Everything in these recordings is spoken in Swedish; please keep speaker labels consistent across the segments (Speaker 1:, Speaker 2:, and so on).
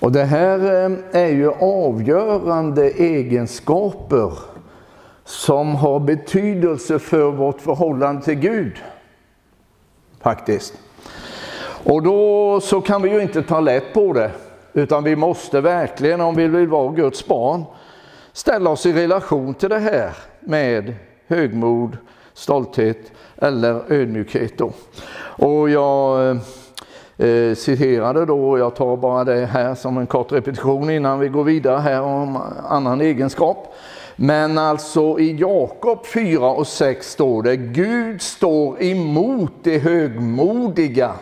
Speaker 1: Och det här är ju avgörande egenskaper som har betydelse för vårt förhållande till Gud. Faktiskt. Och då så kan vi ju inte ta lätt på det. Utan vi måste verkligen, om vi vill vara Guds barn, ställa oss i relation till det här med högmod, stolthet eller ödmjukhet då. Och jag citerade då, jag tar bara det här som en kort repetition innan vi går vidare här om annan egenskap. Men alltså i Jakob 4:6 står det: Gud står emot det högmodiga.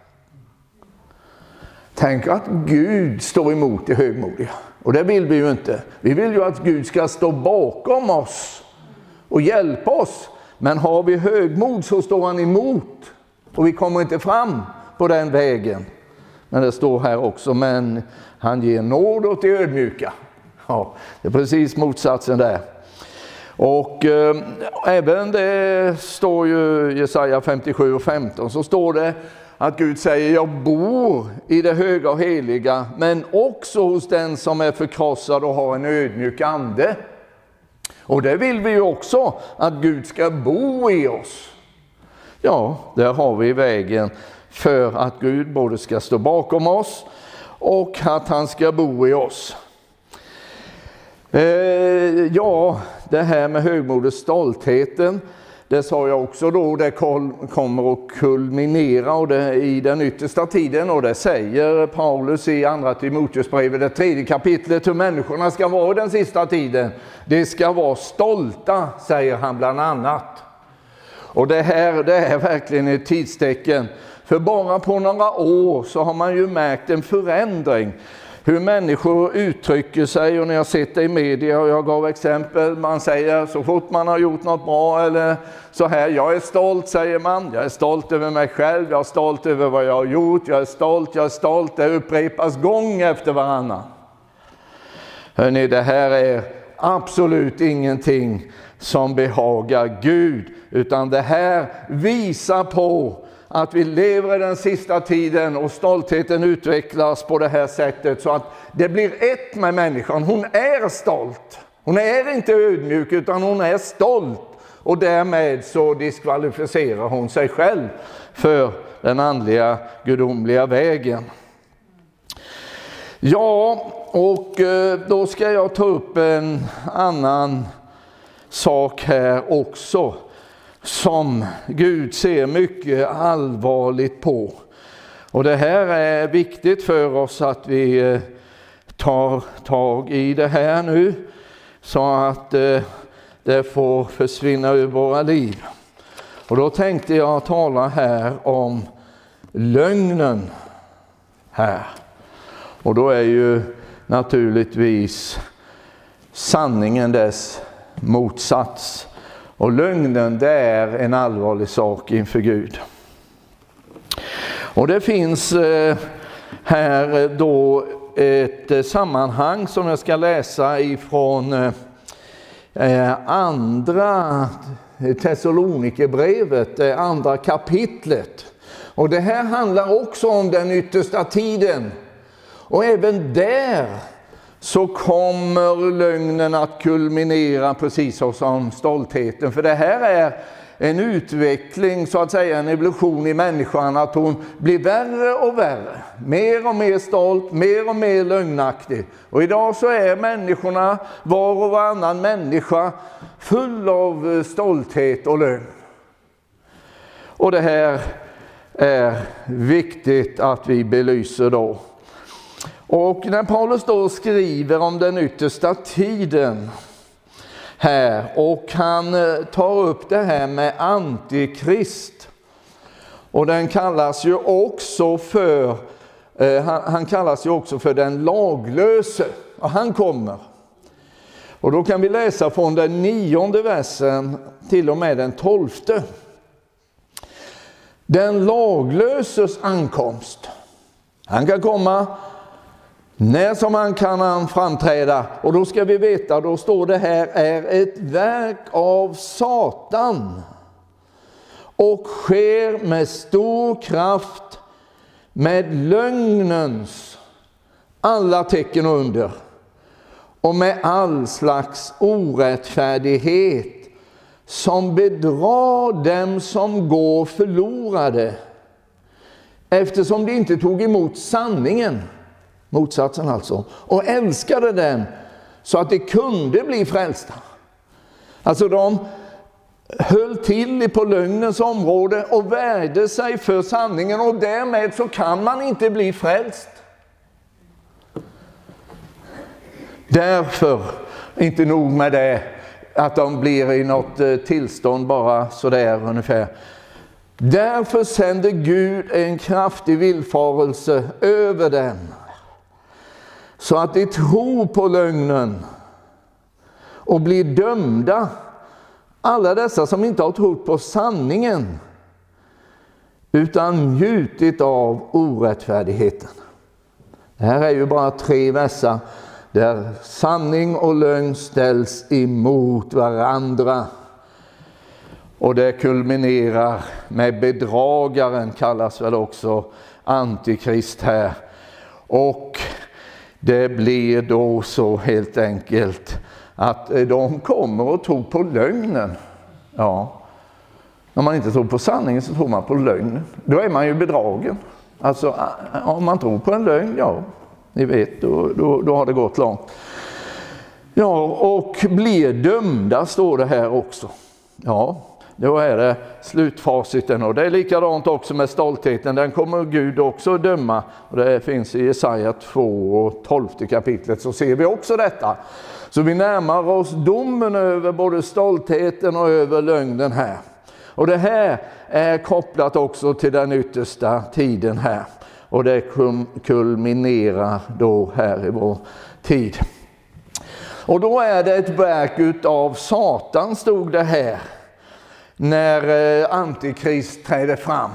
Speaker 1: Tänk att Gud står emot det högmodiga. Och det vill vi ju inte. Vi vill ju att Gud ska stå bakom oss och hjälpa oss. Men har vi högmod så står han emot. Och vi kommer inte fram på den vägen. Men det står här också: men han ger nåd åt de ödmjuka. Ja, det är precis motsatsen där. Och även det står ju i Jesaja 57:15, så står det att Gud säger: jag bor i det höga och heliga, men också hos den som är förkrossad och har en ödmjuk ande. Och det vill vi ju också, att Gud ska bo i oss. Ja, där har vi vägen för att Gud både ska stå bakom oss och att han ska bo i oss. Ja, det här med högmod och stoltheten, det sa jag också då, det kommer att kulminera och det i den yttersta tiden, och det säger Paulus i andra Timoteusbrevet, det 3:e kapitlet, hur människorna ska vara i den sista tiden. Det ska vara stolta, säger han bland annat. Och det är verkligen ett tidstecken, för bara på några år så har man ju märkt en förändring. Hur människor uttrycker sig, och när jag sett det i media, och jag gav exempel, man säger så fort man har gjort något bra eller så här: jag är stolt, säger man. Jag är stolt över mig själv, jag är stolt över vad jag har gjort, jag är stolt. Det upprepas gång efter varannan. Hörrni, det här är absolut ingenting som behagar Gud, utan det här visar på att vi lever i den sista tiden och stoltheten utvecklas på det här sättet så att det blir ett med människan. Hon är stolt. Hon är inte ödmjuk, utan hon är stolt. Och därmed så diskvalificerar hon sig själv för den andliga gudomliga vägen. Ja, och då ska jag ta upp en annan sak här också, som Gud ser mycket allvarligt på. Och det här är viktigt för oss att vi tar tag i det här nu, så att det får försvinna ur våra liv. Och då tänkte jag tala här om lögnen här. Och då är ju naturligtvis sanningen dess motsats. Och lögnen, det är en allvarlig sak inför Gud. Och det finns här då ett sammanhang som jag ska läsa ifrån andra Thessalonikerbrevet, det andra kapitlet. Och det här handlar också om den yttersta tiden. Och även där så kommer lögnen att kulminera precis som stoltheten. För det här är en utveckling, så att säga en evolution i människan, att hon blir värre och värre. Mer och mer stolt, mer och mer lögnaktig. Och idag så är människorna, var och varannan människa, full av stolthet och lögn. Och det här är viktigt att vi belyser då. Och när Paulus då skriver om den yttersta tiden här, och han tar upp det här med antikrist, och den kallas ju också för han kallas ju också för den laglöse, och han kommer. Och då kan vi läsa från den 9:e versen till och med den 12:e. Den laglöses ankomst. Han kan komma när som han kan framträda, och då ska vi veta, då står det här, är ett verk av Satan och sker med stor kraft med lögnens alla tecken och under och med all slags orättfärdighet som bedrar dem som går förlorade, eftersom de inte tog emot sanningen, motsatsen alltså, och älskade den så att de kunde bli frälsta. Alltså de höll till på lögnens område och värde sig för sanningen, och därmed så kan man inte bli frälst. Därför, inte nog med det, att de blir i något tillstånd bara sådär ungefär. Därför sänder Gud en kraftig villfarelse över dem, så att de tror på lögnen och blir dömda. Alla dessa som inte har trott på sanningen utan njutit av orättfärdigheten. Det här är ju bara 3 verser där sanning och lögn ställs emot varandra. Och det kulminerar med bedragaren, kallas väl också antikrist här. Och det blir då så helt enkelt att de kommer att tro på lögnen. Ja, när man inte tror på sanningen så tror man på lögnen. Då är man ju bedragen. Alltså om man tror på en lögn, ja, ni vet, då har det gått långt. Ja, och blir dömda står det här också. Ja, då är det slutfaciten, och det är likadant också med stoltheten. Den kommer Gud också att döma, och det finns i Jesaja 2 och 12 kapitlet, så ser vi också detta. Så vi närmar oss domen över både stoltheten och över lögnen här. Och det här är kopplat också till den yttersta tiden här. Och det kulminerar då här i vår tid. Och då är det ett verk utav Satan, stod det här, när antikrist träder fram.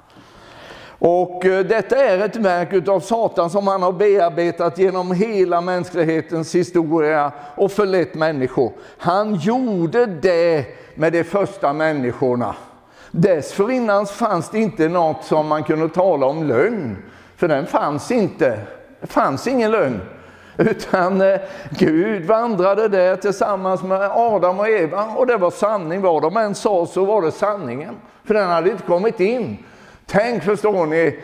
Speaker 1: Och detta är ett verk utav Satan som han har bearbetat genom hela mänsklighetens historia och förlett människor. Han gjorde det med de första människorna. Dessförinnan fanns det inte något som man kunde tala om lögn. För den fanns inte. Det fanns ingen lögn. Utan Gud vandrade där tillsammans med Adam och Eva. Och det var sanning. Vad de än sa så var det sanningen. För den hade inte kommit in. Tänk, förstår ni,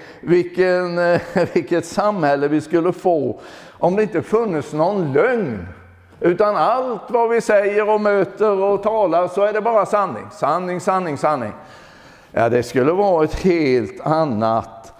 Speaker 1: vilket samhälle vi skulle få om det inte funnits någon lögn. Utan allt vad vi säger och möter och talar så är det bara sanning. Sanning, sanning, sanning. Ja, det skulle vara ett helt annat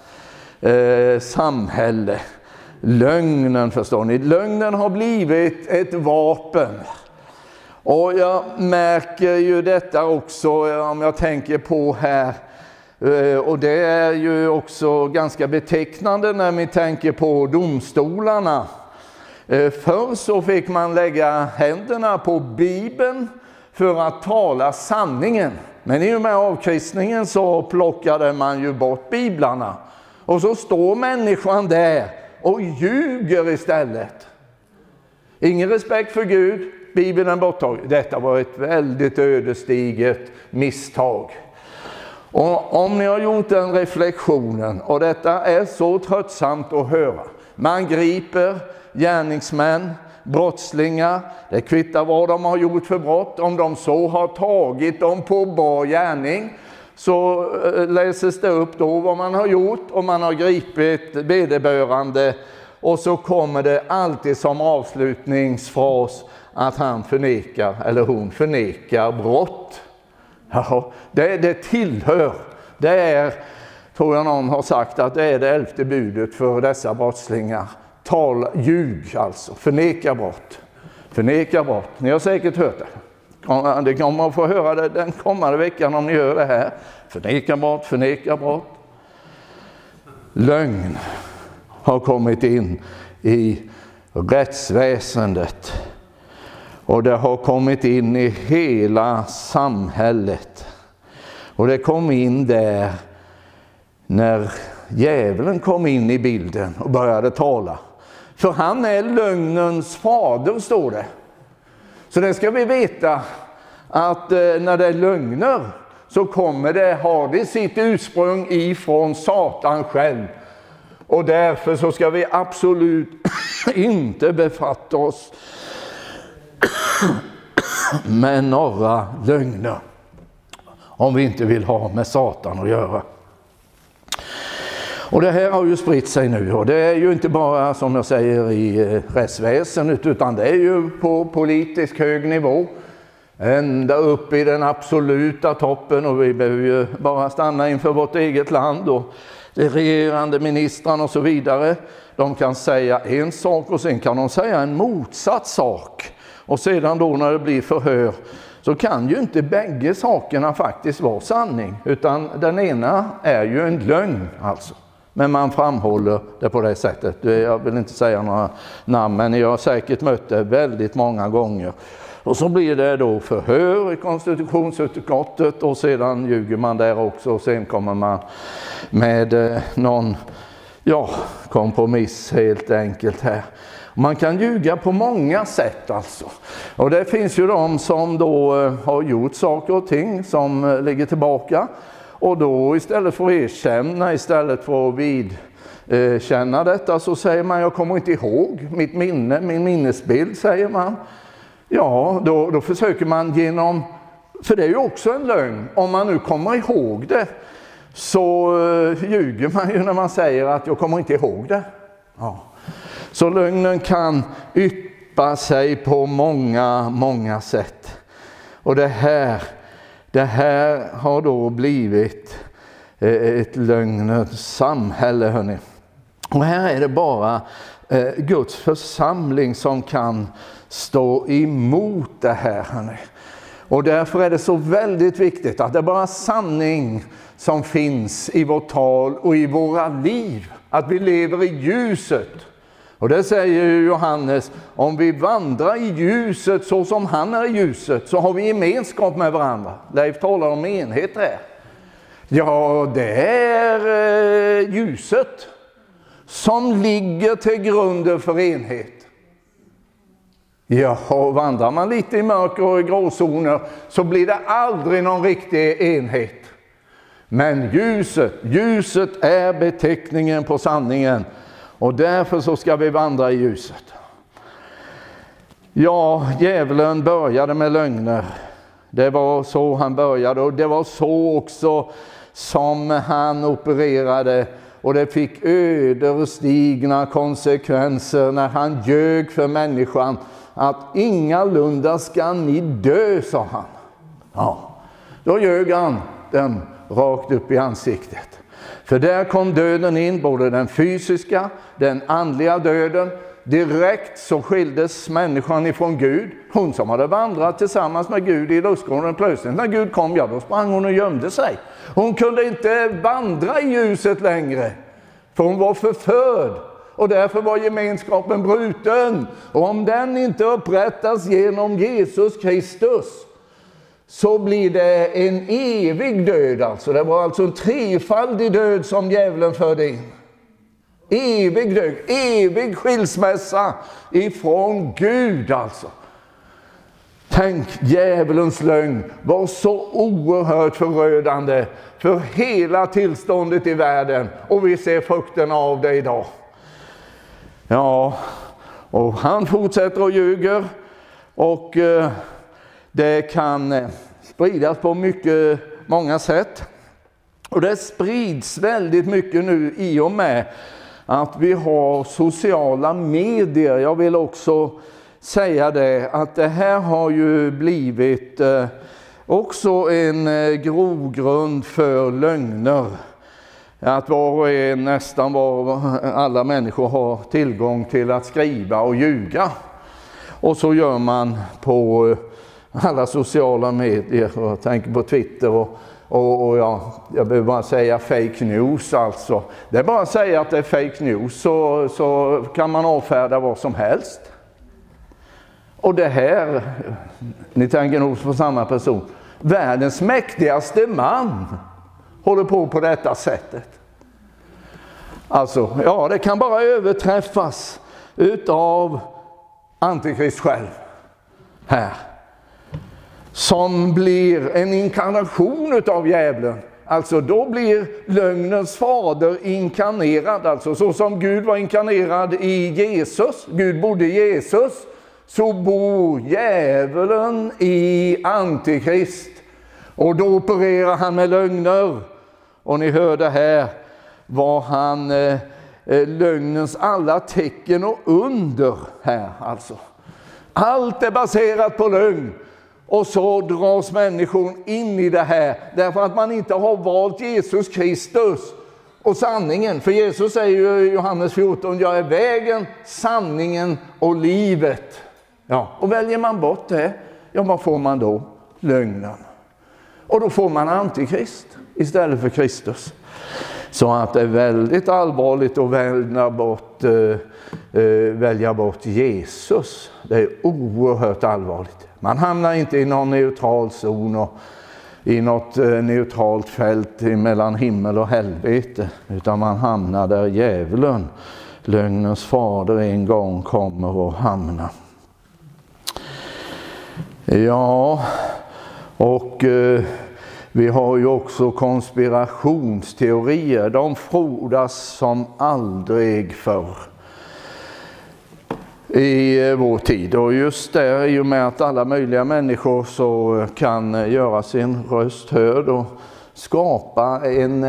Speaker 1: samhälle. Lögnen, förstår ni. Lögnen har blivit ett vapen. Och jag märker ju detta också om jag tänker på här. Och det är ju också ganska betecknande när vi tänker på domstolarna. Förr så fick man lägga händerna på Bibeln för att tala sanningen. Men i och med avkristningen så plockade man ju bort biblarna. Och så står människan där och ljuger istället. Ingen respekt för Gud, Bibeln är borttagen. Detta var ett väldigt ödesdigert misstag. Och om ni har gjort den reflektionen, och detta är så tröttsamt att höra. Man griper gärningsmän, brottslingar, det kvittar vad de har gjort för brott. Om de så har tagit dem på bar gärning så läses det upp då vad man har gjort, och man har gripit vederbörande. Och så kommer det alltid som avslutningsfras att han förnekar eller hon förnekar brott. Ja, det tillhör, det är, tror jag någon har sagt, att det är det 11:e budet för dessa brottslingar. Ljug alltså, förneka brott. Förneka brott, ni har säkert hört det. Det kommer att få höra det den kommande veckan om ni gör det här. Förneka brott, förneka brott. Lögn har kommit in i rättsväsendet. Och det har kommit in i hela samhället. Och det kom in där när djävulen kom in i bilden och började tala. För han är lögnens fader, står det. Så det ska vi veta, att när det är lögner så har det sitt ursprung ifrån Satan själv. Och därför så ska vi absolut inte befatta oss med några lögner, om vi inte vill ha med Satan att göra. Och det här har ju spritt sig nu, och det är ju inte bara, som jag säger, i rättsväsendet, utan det är ju på politisk hög nivå, ända upp i den absoluta toppen. Och vi behöver ju bara stanna inför vårt eget land och de regerande ministrarna och så vidare. De kan säga en sak och sen kan de säga en motsatt sak. Och sedan då när det blir förhör så kan ju inte bägge sakerna faktiskt vara sanning, utan den ena är ju en lögn alltså. Men man framhåller det på det sättet. Jag vill inte säga några namn, men jag har säkert mött det väldigt många gånger. Och så blir det då förhör i konstitutionsutskottet, och sedan ljuger man där också, och sen kommer man med någon kompromiss helt enkelt här. Man kan ljuga på många sätt alltså. Och det finns ju de som då har gjort saker och ting som ligger tillbaka. Och då istället för att erkänna, istället för att vidkänna detta, så säger man: jag kommer inte ihåg, mitt minne, min minnesbild, säger man. Ja, då försöker man genom, för det är ju också en lögn, om man nu kommer ihåg det, så ljuger man ju när man säger att jag kommer inte ihåg det. Ja. Så lögnen kan yppa sig på många sätt. Och det här har då blivit ett lögnens samhälle, hörni. Och här är det bara Guds församling som kan stå emot det här, hörni. Och därför är det så väldigt viktigt att det är bara sanning som finns i vårt tal och i våra liv. Att vi lever i ljuset. Och det säger Johannes: om vi vandrar i ljuset så som han är i ljuset, så har vi gemenskap med varandra. Leif talar om enhet här. Ja, det är ljuset som ligger till grunden för enhet. Ja, vandrar man lite i mörker och i gråzoner så blir det aldrig någon riktig enhet. Men ljuset är beteckningen på sanningen. Och därför så ska vi vandra i ljuset. Ja, djävulen började med lögner. Det var så han började, och det var så också som han opererade. Och det fick ödesdigra konsekvenser när han ljög för människan. Att ingalunda ska ni dö, sa han. Ja, då ljög han den rakt upp i ansiktet. För där kom döden in, både den fysiska, den andliga döden. Direkt så skildes människan ifrån Gud. Hon som hade vandrat tillsammans med Gud i lustgården, plötsligt när Gud kom, då sprang hon och gömde sig. Hon kunde inte vandra i ljuset längre, för hon var förförd. Och därför var gemenskapen bruten. Och om den inte upprättas genom Jesus Kristus, så blir det en evig död. Alltså. Det var alltså en trefaldig död som djävulen förde in. Evig död, evig skilsmässa ifrån Gud alltså. Tänk, djävulens lögn var så oerhört förödande för hela tillståndet i världen. Och vi ser frukten av det idag. Ja, och han fortsätter och ljuger. Och det kan spridas på många sätt. Och det sprids väldigt mycket nu i och med att vi har sociala medier. Jag vill också säga det, att det här har ju blivit också en grogrund för lögner. Att nästan alla människor har tillgång till att skriva och ljuga. Och så gör man på alla sociala medier, och jag tänker på Twitter och jag behöver bara säga fake news alltså. Det är bara att säga att det är fake news, så kan man avfärda vad som helst. Och det här, ni tänker nog på samma person, världens mäktigaste man håller på detta sättet. Alltså, ja, det kan bara överträffas utav Antikrist själv här. Som blir en inkarnation utav djävulen. alltså då blir lögnens fader inkarnerad. Alltså så som Gud var inkarnerad i Jesus, Gud bodde i Jesus, så bor djävulen i Antikrist. Och då opererar han med lögner. Och ni hörde här vad han, lögnens alla tecken och under här alltså. Allt är baserat på lögn. Och så dras människan in i det här därför att man inte har valt Jesus Kristus och sanningen. För Jesus säger ju i Johannes 14, jag är vägen, sanningen och livet. Ja, och väljer man bort det, ja vad får man då? Lögnen. Och då får man antikrist istället för Kristus. Så att det är väldigt allvarligt att välja bort Jesus. Det är oerhört allvarligt. Man hamnar inte i någon neutral zon och i något neutralt fält mellan himmel och helvete. Utan man hamnar där djävulen, lögnens fader, en gång kommer att hamna. Ja, och vi har ju också konspirationsteorier. De frodas som aldrig förr i vår tid. Och just där, i och med att alla möjliga människor så kan göra sin röst hörd och skapa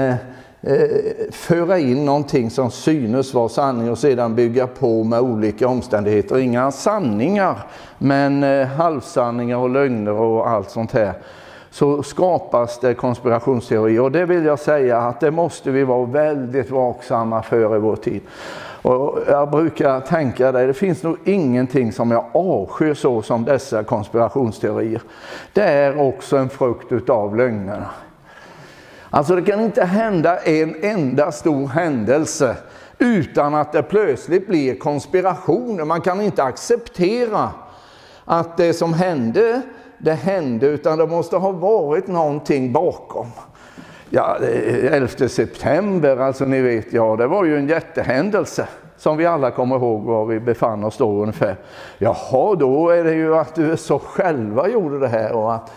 Speaker 1: föra in någonting som synes vara sanning och sedan bygga på med olika omständigheter. Inga sanningar, men halvsanningar och lögner och allt sånt här. Så skapas det konspirationsteorier, och det vill jag säga att det måste vi vara väldigt vaksamma för i vår tid. Och jag brukar tänka det finns nog ingenting som jag avskyr så som dessa konspirationsteorier. Det är också en frukt utav lögnerna. Alltså det kan inte hända en enda stor händelse utan att det plötsligt blir konspirationer. Man kan inte acceptera att det som hände, det hände, utan det måste ha varit någonting bakom. Ja, 11 september, alltså ni vet, ja det var ju en jättehändelse som vi alla kommer ihåg var vi befann oss då ungefär. Jaha, då är det ju att USA själva gjorde det här och att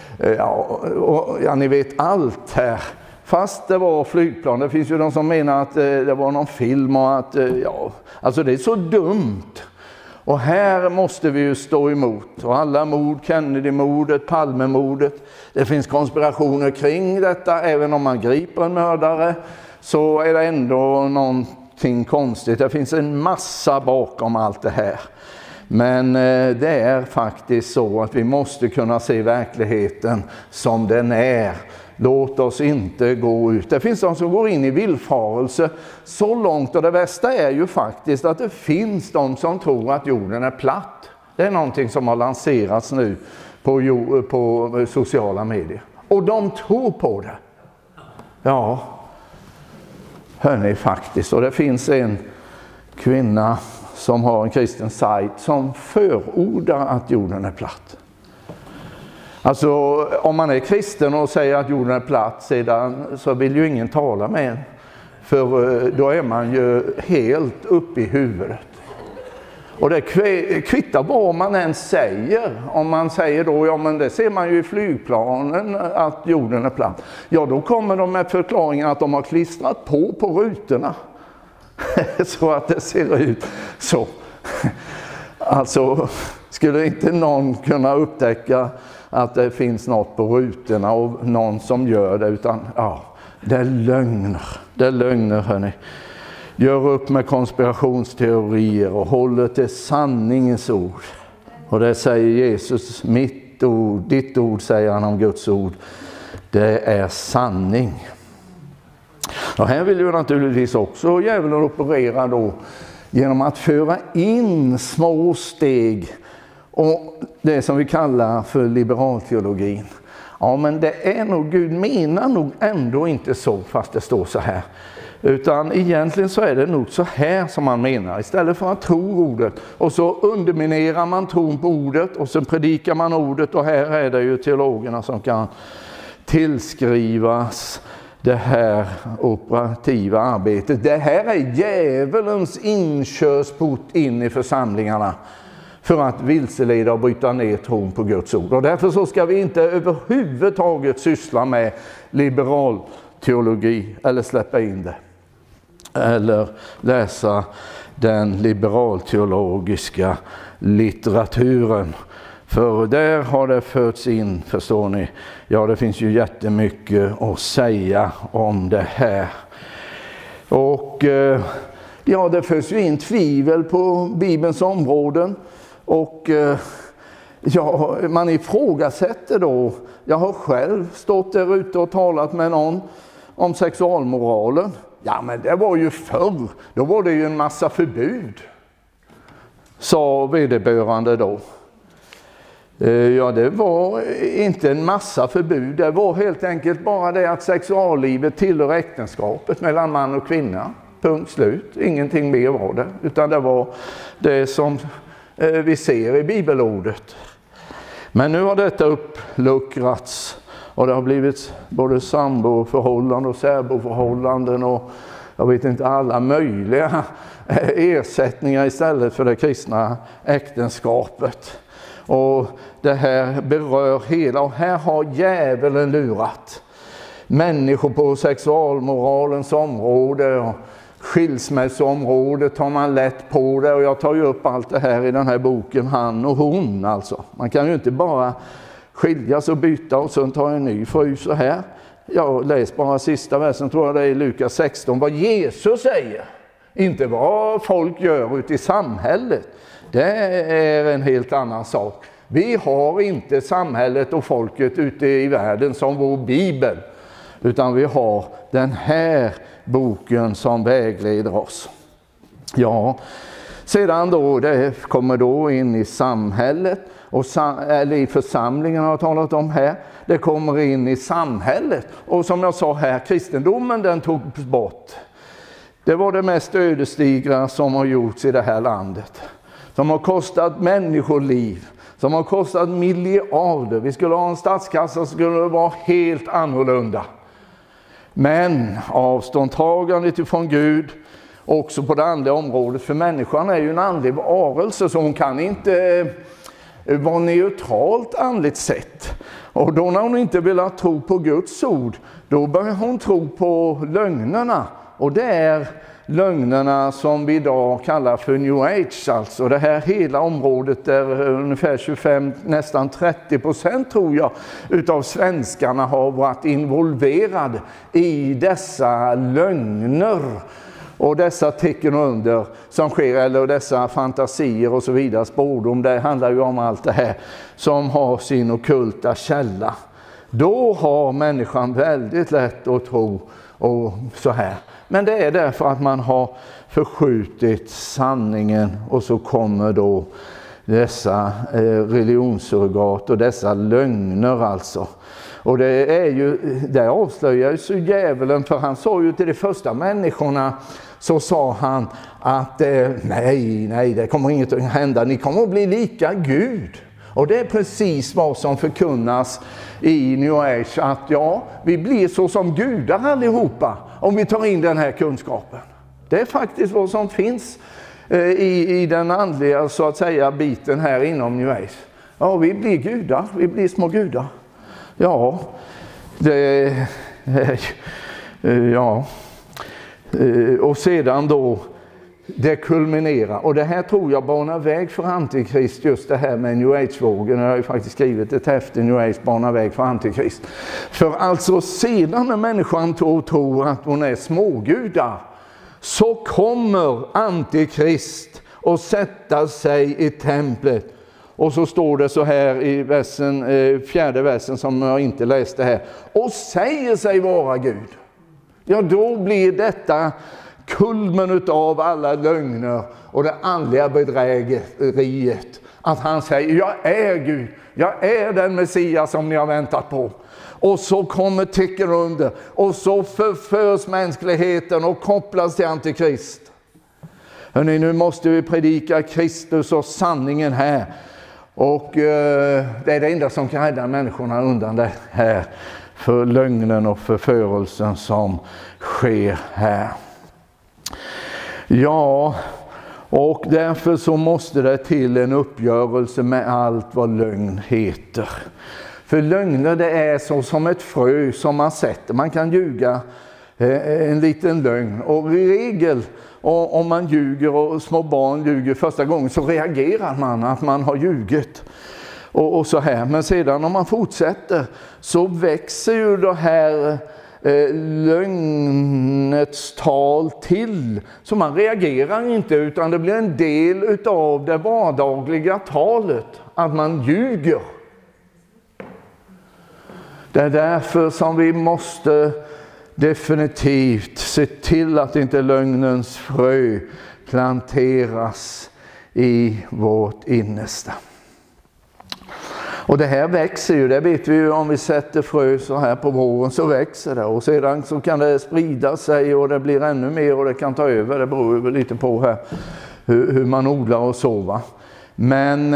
Speaker 1: ja, ni vet allt här. Fast det var flygplan, det finns ju de som menar att det var någon film och att, ja, alltså det är så dumt. Och här måste vi ju stå emot. Och alla mord, Kennedy-mordet, Palme-mordet. Det finns konspirationer kring detta. Även om man griper en mördare så är det ändå någonting konstigt. Det finns en massa bakom allt det här. Men det är faktiskt så att vi måste kunna se verkligheten som den är. Låt oss inte gå ut. Det finns de som går in i villfarelse så långt, och det värsta är ju faktiskt att det finns de som tror att jorden är platt. Det är någonting som har lanserats nu på sociala medier. Och de tror på det. Ja, hörni faktiskt. Och det finns en kvinna som har en kristen sajt som förordar att jorden är platt. Alltså om man är kristen och säger att jorden är platt sedan, så vill ju ingen tala med en. För då är man ju helt uppe i huvudet. Och det kvittar vad man än säger. Om man säger då, ja men det ser man ju i flygplanen att jorden är platt. Ja, då kommer de med förklaringen att de har klistrat på rutorna. Så att det ser ut så. Alltså skulle inte någon kunna upptäcka att det finns något på rutorna och någon som gör det, utan ja, det är lögner. Det är lögner, hörni. Gör upp med konspirationsteorier och håller till sanningens ord. Och det säger Jesus, mitt ord, ditt ord säger han om Guds ord. Det är sanning. Och här vill ju naturligtvis också djävulen operera då genom att föra in små steg och det som vi kallar för liberalteologin. Ja, men det är nog, Gud menar nog ändå inte så, fast det står så här. Utan egentligen så är det nog så här som man menar. Istället för att tro ordet. Och så underminerar man tron på ordet och så predikar man ordet. Och här är det ju teologerna som kan tillskrivas det här operativa arbetet. Det här är djävulens inkörsport in i församlingarna. för att vilseleda och bryta ner tron på Guds ord. Och därför så ska vi inte överhuvudtaget syssla med liberal teologi eller släppa in det. Eller läsa den liberalteologiska litteraturen. För där har det förts in, förstår ni, ja det finns ju jättemycket att säga om det här. Och ja, det förs ju in tvivel på Bibelns områden. Och ja, man ifrågasätter då. Jag har själv stått där ute och talat med någon om sexualmoralen. Ja, men det var ju förr. Då var det ju en massa förbud, sa vederbörande då. Ja, det var inte en massa förbud. Det var helt enkelt bara det att sexuallivet tillhör äktenskapet mellan man och kvinna. Punkt slut. Ingenting mer var det. Utan det var det som vi ser i bibelordet. Men nu har detta uppluckrats. Och det har blivit både samboförhållanden och särboförhållanden och jag vet inte alla möjliga ersättningar istället för det kristna äktenskapet. Och det här berör hela, och här har djävulen lurat människor på sexualmoralens område och skilsmässoområdet tar man lätt på det, och jag tar ju upp allt det här i den här boken Han och hon alltså. Man kan ju inte bara skiljas och byta och sen ta en ny fru så här. Jag läs bara sista versen, tror jag det är i Lukas 16, vad Jesus säger. Inte vad folk gör ute i samhället. Det är en helt annan sak. Vi har inte samhället och folket ute i världen som vår bibel. Utan vi har den här boken som vägleder oss. Ja, sedan då, det kommer då in i samhället. Eller i församlingen har jag talat om här. Det kommer in i samhället. Och som jag sa här, kristendomen den togs bort. Det var det mest ödesdigra som har gjorts i det här landet. Som har kostat människoliv. Som har kostat miljarder. Vi skulle ha en statskassa som skulle vara helt annorlunda. Men avståndtagandet ifrån Gud, också på det andliga området, för människan är ju en andlig varelse så hon kan inte vara neutralt andligt sett. Och då när hon inte vill tro på Guds ord, då börjar hon tro på lögnerna. Och det är lögnerna som vi idag kallar för New Age. Alltså det här hela området där ungefär 25, nästan 30% tror jag utav svenskarna har varit involverade i dessa lögner. Och dessa tecken under som sker, eller dessa fantasier och så vidare, spårdom, det handlar ju om allt det här som har sin ockulta källa. Då har människan väldigt lätt att tro och så här. Men det är därför att man har förskjutit sanningen, och så kommer då dessa religionssurrogat och dessa lögner alltså. Och det avslöjar ju djävulen, för han sa ju till de första människorna, så sa han att nej, det kommer inget att hända, ni kommer att bli lika Gud. Och det är precis vad som förkunnas i New Age, att ja, vi blir så som gudar allihopa om vi tar in den här kunskapen. Det är faktiskt vad som finns i den andliga, så att säga, biten här inom New Age. Ja, vi blir gudar, vi blir små gudar. Ja, och sedan då det kulminerar. Och det här tror jag banar väg för Antikrist, just det här med New Age-vågen. Jag har ju faktiskt skrivit ett häfte, New Age banar väg för Antikrist. För alltså sedan när människan tror att hon är smågudar, så kommer Antikrist och sätta sig i templet. Och så står det så här i versen, fjärde versen som jag inte läste här. Och säger sig vara Gud. Ja, då blir detta kulmen utav alla lögner och det andliga bedrägeriet. Att han säger, jag är Gud, jag är den Messias som ni har väntat på. Och så kommer tecken under, och så förförs mänskligheten och kopplas till Antikrist. Hörrni, nu måste vi predika Kristus och sanningen här. Och det är det enda som kan rädda människorna undan det här, för lögnen och förförelsen som sker här. Ja, Och därför så måste det till en uppgörelse med allt vad lögn heter. För lögner, det är så som ett frö som man sätter. Man kan ljuga en liten lögn. Och i regel, om man ljuger och små barn ljuger första gången, så reagerar man att man har ljugit. Och så här. Men sedan om man fortsätter så växer ju det här lögnets tal till. Så man reagerar inte, utan det blir en del av det vardagliga talet. Att man ljuger. Det är därför som vi måste definitivt se till att inte lögnens frö planteras i vårt innersta. Och det här växer ju, det vet vi ju, om vi sätter frö så här på våren så växer det. Och sedan så kan det sprida sig och det blir ännu mer och det kan ta över. Det beror ju lite på här hur man odlar och så. Men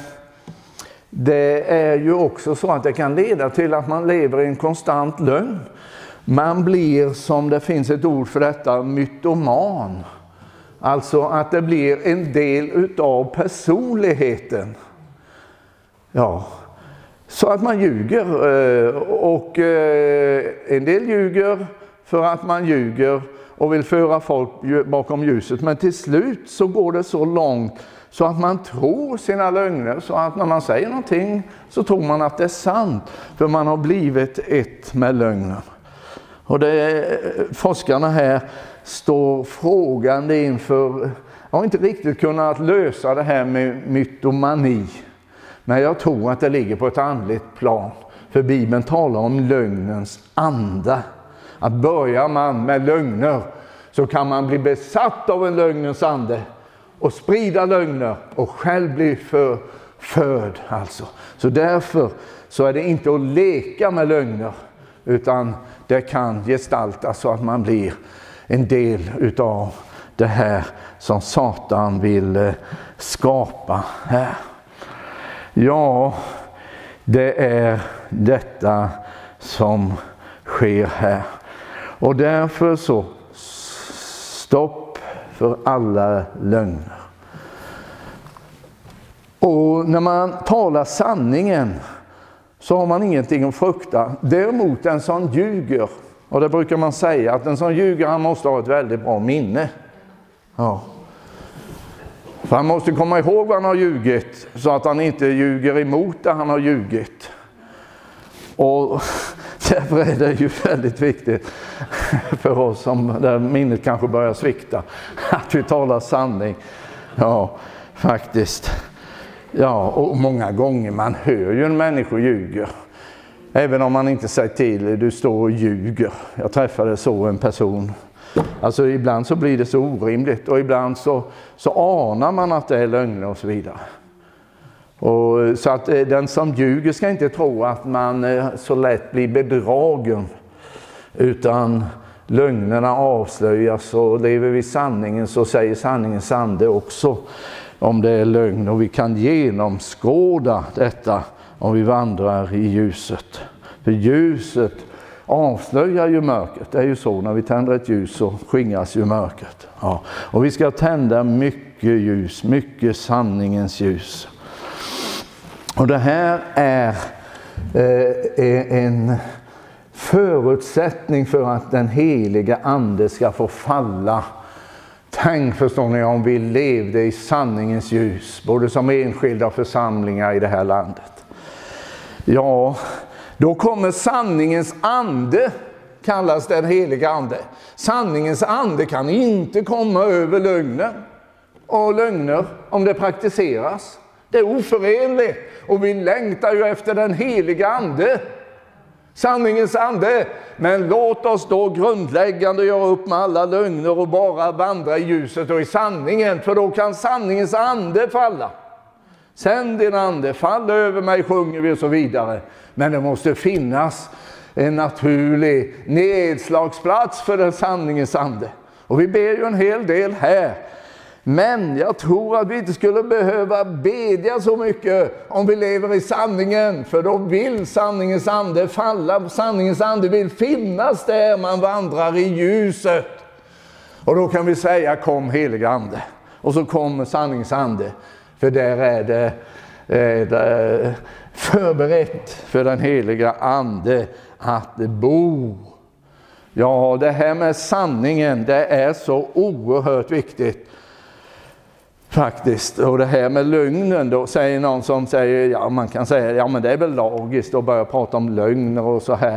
Speaker 1: det är ju också så att det kan leda till att man lever i en konstant lögn. Man blir, som det finns ett ord för detta, mytoman. Alltså att det blir en del utav personligheten. Ja, så att man ljuger. Och en del ljuger för att man ljuger och vill föra folk bakom ljuset. Men till slut så går det så långt så att man tror sina lögner. Så att när man säger någonting så tror man att det är sant. För man har blivit ett med lögnen. Och forskarna här står frågande inför, har inte riktigt kunnat lösa det här med mytomani. Men jag tror att det ligger på ett andligt plan. För Bibeln talar om lögnens ande. Att börjar man med lögner så kan man bli besatt av en lögnens ande. Och sprida lögner och själv bli förförd. Alltså. Så därför så är det inte att leka med lögner. Utan det kan gestaltas så att man blir en del utav det här som Satan vill skapa här. Ja, det är detta som sker här. Och därför så stopp för alla lögner. Och när man talar sanningen så har man ingenting att frukta. Däremot den som ljuger, och det brukar man säga att den som ljuger, han måste ha ett väldigt bra minne. Ja. För han måste komma ihåg vad han har ljugit så att han inte ljuger emot det han har ljugit. Och därför är det ju väldigt viktigt för oss som där minnet kanske börjar svikta att vi talar sanning. Ja, faktiskt. Ja, och många gånger man hör ju en människa ljuger. Även om man inte säger till, du står och ljuger. Jag träffade så en person. Alltså ibland så blir det så orimligt och ibland så anar man att det är lögn och så vidare. Och så att den som ljuger ska inte tro att man så lätt blir bedragen, utan lögnerna avslöjas, och lever vi sanningen så säger sanningens ande också om det är lögn, och vi kan genomskåda detta om vi vandrar i ljuset. För ljuset avslöjar ju mörkret. Det är ju så, när vi tänder ett ljus så skingras ju mörkret. Ja. Och vi ska tända mycket ljus, mycket sanningens ljus. Och det här är en förutsättning för att den heliga ande ska få falla. Tänk, förstår ni, om vi levde i sanningens ljus, både som enskilda församlingar i det här landet. Ja, då kommer sanningens ande, kallas den heliga ande. Sanningens ande kan inte komma över lögner. Och lögner, om det praktiseras, det är oförenligt. Och vi längtar ju efter den heliga ande. Sanningens ande. Men låt oss då grundläggande göra upp med alla lögner och bara vandra i ljuset och i sanningen. För då kan sanningens ande falla. Sänd din ande, fall över mig, sjunger vi och så vidare. Men det måste finnas en naturlig nedslagsplats för den sanningens ande. Och vi ber ju en hel del här. Men jag tror att vi inte skulle behöva bedja så mycket om vi lever i sanningen. För då vill sanningens ande falla. Sanningens ande vill finnas där man vandrar i ljuset. Och då kan vi säga, kom heliga ande. Och så kommer sanningsande. För där är det förberett för den heliga ande att bo. Ja, det här med sanningen, det är så oerhört viktigt. Faktiskt. Och det här med lögnen, då säger någon som säger, ja man kan säga, ja men det är väl logiskt att börja prata om lögner och så här.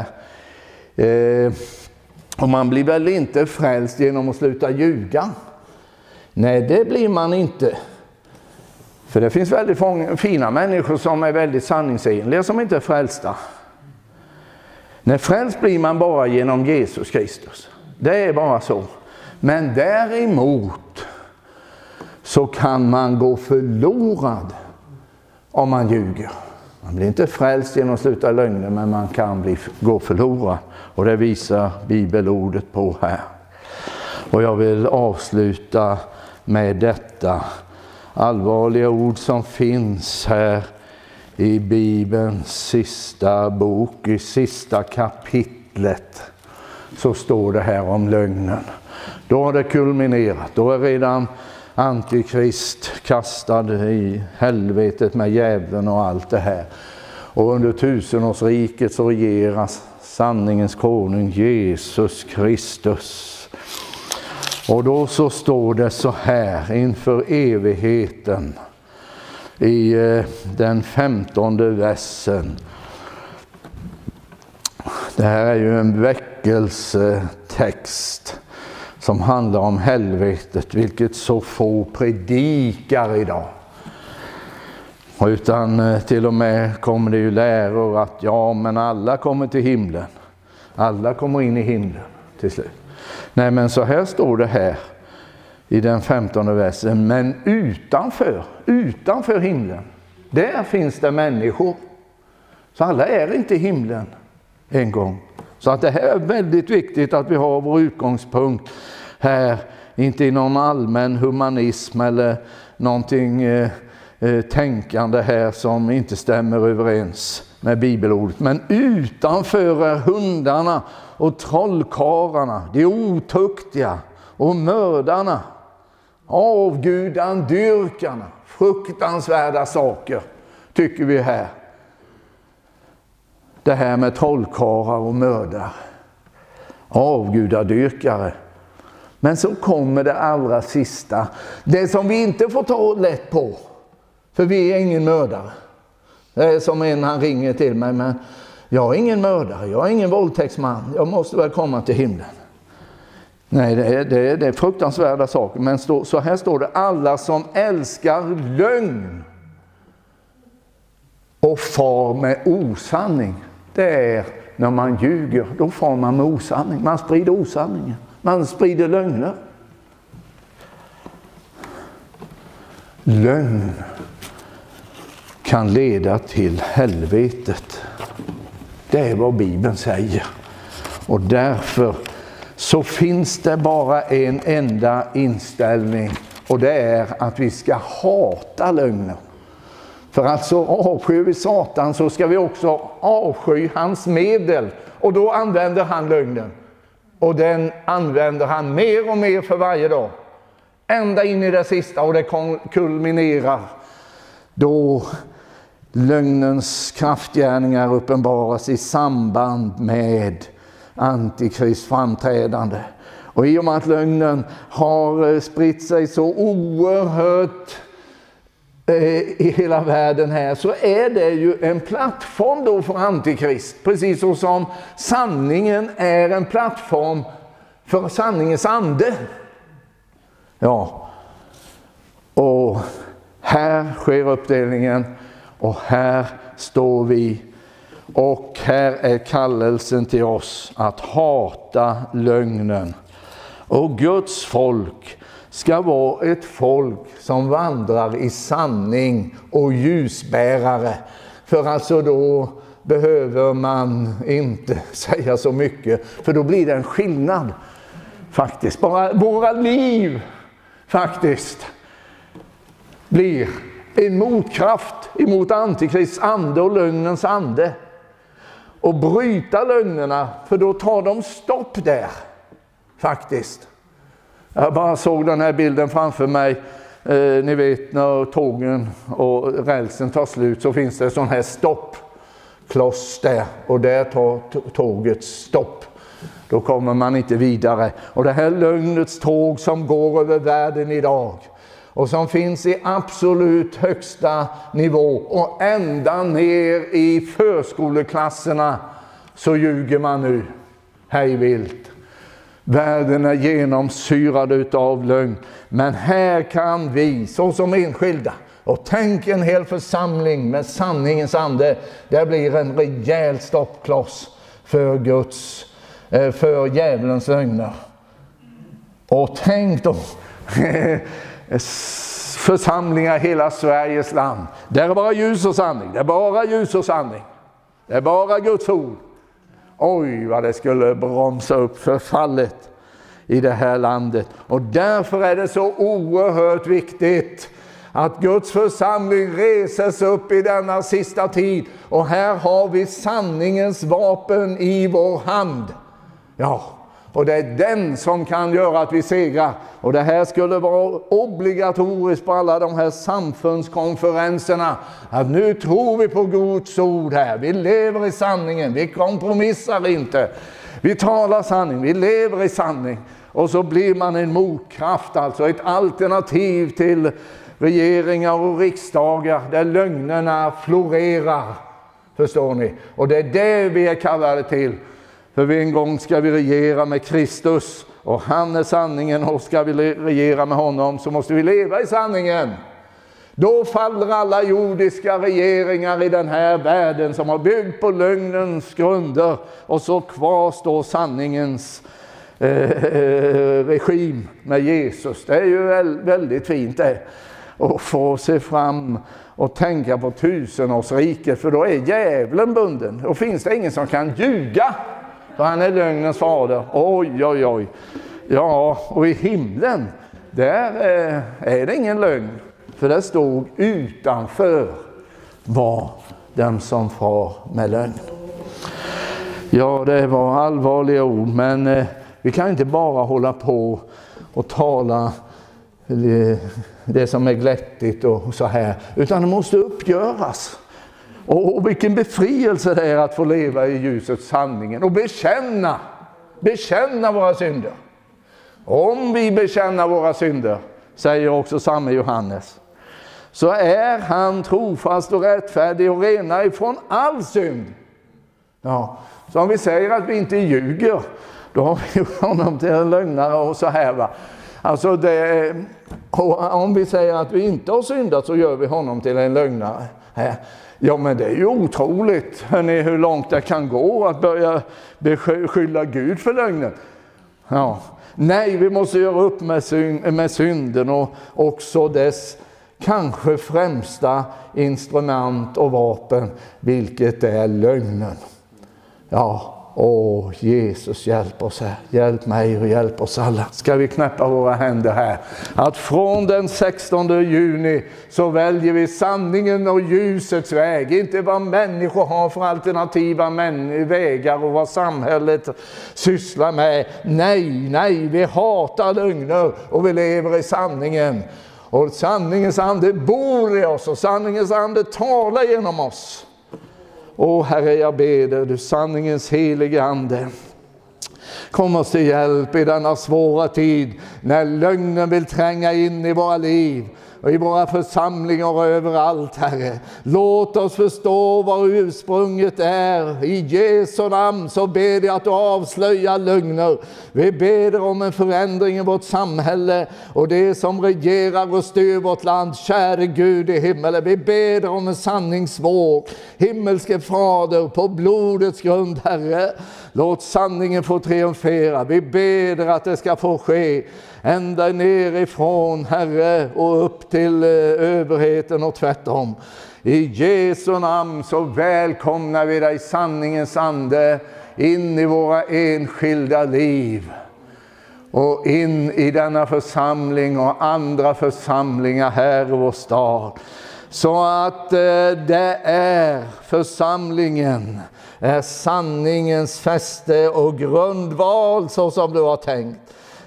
Speaker 1: Och man blir väl inte frälst genom att sluta ljuga? Nej, det blir man inte. För det finns väldigt fina människor som är väldigt sanningsenliga som inte är frälsta. När frälst blir man bara genom Jesus Kristus. Det är bara så. Men däremot så kan man gå förlorad om man ljuger. Man blir inte frälst genom att sluta lögner, men man kan gå förlorad. Och det visar bibelordet på här. Och jag vill avsluta med detta allvarliga ord som finns här i Bibelns sista bok, i sista kapitlet. Så står det här om lögnen. Då har det kulminerat. Då är redan Antikrist kastad i helvetet med djävulen och allt det här. Och under tusenårsriket så regeras sanningens konung Jesus Kristus. Och då så står det så här inför evigheten i den 15:e versen. Det här är ju en väckelsetext som handlar om helvetet, vilket så få predikar idag. Utan till och med kommer det ju läror att ja, men alla kommer till himlen. Alla kommer in i himlen till slut. Nej, men så här står det här i den 15:e versen. Men utanför himlen, där finns det människor. Så alla är inte i himlen en gång. Så att det här är väldigt viktigt att vi har vår utgångspunkt här. Inte i någon allmän humanism eller någonting tänkande här som inte stämmer överens med bibelordet. Men utanför är hundarna och trollkarlarna, de otuktiga och mördarna, avgudandyrkarna, fruktansvärda saker tycker vi här. Det här med trollkarlar och mördare, avgudadyrkare. Men så kommer det allra sista, det som vi inte får ta lätt på, för vi är ingen mördare. Det är som han ringer till mig, men jag är ingen mördare, jag är ingen våldtäktsman, jag måste väl komma till himlen. Nej, det är fruktansvärda saker, men så här står det, alla som älskar lögn och far med osanning. Det är när man ljuger, då far man med osanning, man sprider osanningen, man sprider lögner. Lögn kan leda till helvetet. Det är vad Bibeln säger. Och därför så finns det bara en enda inställning, och det är att vi ska hata lögnen. För alltså avskyr vi Satan, så ska vi också avsky hans medel. Och då använder han lögnen. Och den använder han mer och mer för varje dag. Ända in i det sista, och det kulminerar då lögnens kraftgärningar uppenbaras i samband med Antikrist framträdande. Och i och med att lögnen har spritt sig så oerhört i hela världen här, så är det ju en plattform då för Antikrist. Precis så som sanningen är en plattform för sanningens ande. Ja, och här sker uppdelningen, och här står vi. Och här är kallelsen till oss att hata lögnen. Och Guds folk ska vara ett folk som vandrar i sanning och ljusbärare. För alltså då behöver man inte säga så mycket, för då blir det en skillnad faktiskt. Bara våra liv faktiskt blir en motkraft emot Antikrists ande och lögnens ande. Och bryta lögnerna, för då tar de stopp där faktiskt. Jag bara såg den här bilden framför mig Ni vet när tågen och rälsen tar slut så finns det sån här stoppkloss där. Och där tar tåget stopp. Då kommer man inte vidare. Och det här lögnets tåg som går över världen idag. Och som finns i absolut högsta nivå. Och ända ner i förskoleklasserna så ljuger man nu. Hej vilt. Världen är genomsyrad utav lögn. Men här kan vi, så som enskilda, och tänk en hel församling med sanningens ande. Det blir en rejäl stoppkloss för djävulens lögner. Och tänk då församlingar i hela Sveriges land. Det är bara ljus och sanning. Det är bara ljus och sanning. Det är bara Guds ord. Oj, vad det skulle bromsa upp förfallet i det här landet. Och därför är det så oerhört viktigt att Guds församling reses upp i denna sista tid. Och här har vi sanningens vapen i vår hand. Ja, och det är den som kan göra att vi segrar. Och det här skulle vara obligatoriskt på alla de här samfundskonferenserna. Att nu tror vi på Guds ord här. Vi lever i sanningen. Vi kompromissar inte. Vi talar sanning. Vi lever i sanning. Och så blir man en motkraft, alltså ett alternativ till regeringar och riksdagar där lögnerna florerar. Förstår ni? Och det är det vi är kallade till. För vi en gång ska vi regera med Kristus. Och han är sanningen, och ska vi regera med honom så måste vi leva i sanningen. Då faller alla jordiska regeringar i den här världen som har byggt på lögnens grunder. Och så kvarstår sanningens regim med Jesus. Det är ju väldigt fint det. Och få se fram och tänka på tusenårsriket, för då är djävulen bunden. Då finns det ingen som kan ljuga, för han är lögnens fader. Oj, oj, oj. Ja, och i himlen, där är det ingen lögn. För det stod utanför var den som far med lögn. Ja, det var allvarliga ord, men vi kan inte bara hålla på och tala det som är glättigt och så här, utan det måste uppgöras. Och vilken befrielse det är att få leva i ljusets sanningen och bekänna våra synder. Om vi bekänner våra synder, säger också samme Johannes, så är han trofast och rättfärdig och rena ifrån all synd. Ja, så om vi säger att vi inte ljuger, då har vi honom till en lögnare och så här, va. Alltså om vi säger att vi inte har syndat, så gör vi honom till en lögnare. Ja, men det är ju otroligt, hörni, hur långt det kan gå att börja beskylla Gud för lögnen. Ja. Nej, vi måste göra upp med synden och också dess kanske främsta instrument och vapen, vilket är lögnen. Ja, Jesus, hjälp oss här. Hjälp mig och hjälp oss alla. Ska vi knäppa våra händer här. Att från den 16 juni så väljer vi sanningen och ljusets väg. Inte vad människor har för alternativa vägar och vad samhället sysslar med. Nej, vi hatar lögner och vi lever i sanningen. Och sanningens ande bor i oss och sanningens ande talar genom oss. Herre, jag ber du sanningens helige ande, kom oss till hjälp i denna svåra tid när lögnen vill tränga in i våra liv och i våra församlingar och överallt, Herre. Låt oss förstå vad ursprunget är. I Jesu namn så ber jag att du avslöjar lögner. Vi ber om en förändring i vårt samhälle och det som regerar och styr vårt land. Käre Gud i himmelen, vi ber om en sanningsvåg. Himmelske Fader, på blodets grund, Herre. Låt sanningen få triumfera. Vi ber att det ska få ske ända nerifrån, Herre, och upp till överheten och tvärtom. I Jesu namn så välkomnar vi dig, sanningens ande, in i våra enskilda liv. Och in i denna församling och andra församlingar här i vår stad. Så att det är församlingen, är sanningens fäste och grundval så som du har tänkt.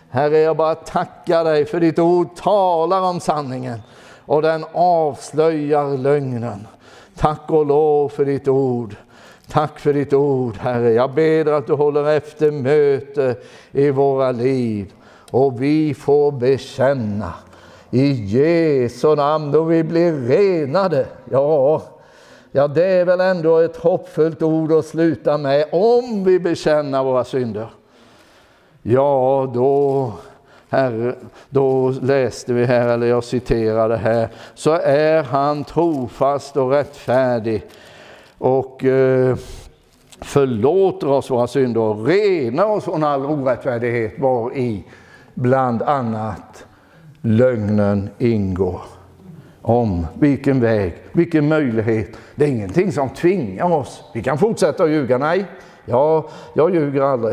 Speaker 1: Herre, jag bara tackar dig för ditt ord talar om sanningen och den avslöjar lögnen. Tack och lov för ditt ord. Tack för ditt ord, Herre. Jag ber att du håller efter möte i våra liv och vi får bekänna i Jesu namn då vi blir renade. Ja, det är väl ändå ett hoppfullt ord att sluta med. Om vi bekänner våra synder. Ja, då, Herre, då läste vi här, eller jag citerade här. Så är han trofast och rättfärdig. Och förlåter oss våra synder och renar oss från all orättfärdighet var i bland annat lögnen ingår. Om vilken väg, vilken möjlighet. Det är ingenting som tvingar oss. Vi kan fortsätta att ljuga. Nej, jag ljuger aldrig.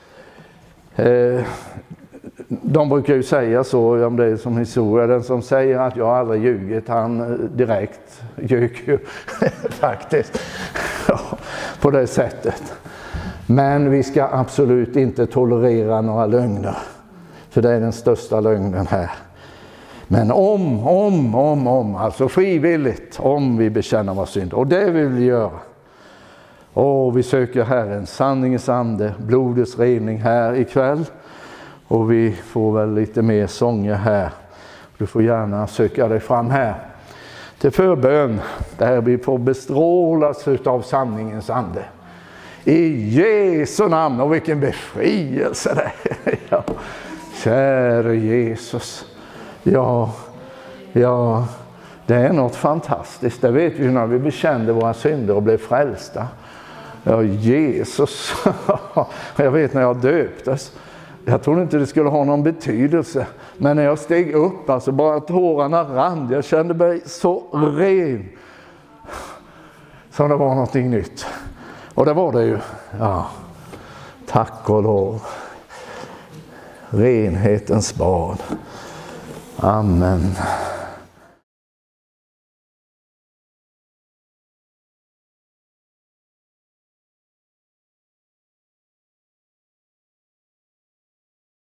Speaker 1: De brukar ju säga så, om det är som historia. Den som säger att jag aldrig ljugit, han direkt ljuger ju faktiskt. Ja, på det sättet. Men vi ska absolut inte tolerera några lögner. För det är den största lögnen här. Men alltså frivilligt, om vi bekänner vår synd. Och det vill vi göra. Och vi söker Herren, sanningens ande, blodets rening här ikväll. Och vi får väl lite mer sånger här. Du får gärna söka dig fram här till förbön. Där vi får bestrålas av sanningens ande. I Jesu namn, och vilken befrielse det är. Ja, käre Jesus. Ja, det är något fantastiskt. Det vet vi när vi bekände våra synder och blev frälsta. Ja, Jesus. Jag vet när jag döptes. Jag trodde inte det skulle ha någon betydelse. Men när jag steg upp, alltså bara tårarna rann. Jag kände mig så ren. Som det var någonting nytt. Och det var det ju. Ja, tack och lov. Renhetens barn. Amen.